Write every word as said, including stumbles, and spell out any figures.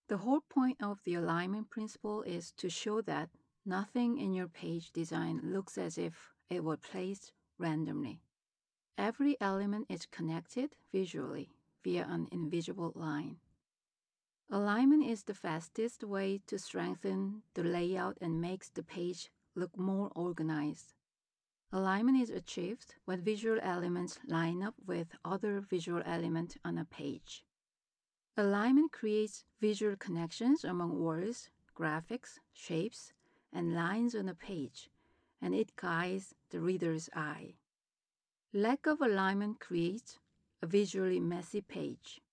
The whole point of the alignment principle is to show that nothing in your page design looks as if it were placed randomly. Every element is connected visually via an invisible line. Alignment is the fastest way to strengthen the layout and makes the page look more organized. Alignment is achieved when visual elements line up with other visual elements on a page. Alignment creates visual connections among words, graphics, shapes, and lines on a page, and it guides the reader's eye. Lack of alignment creates a visually messy page.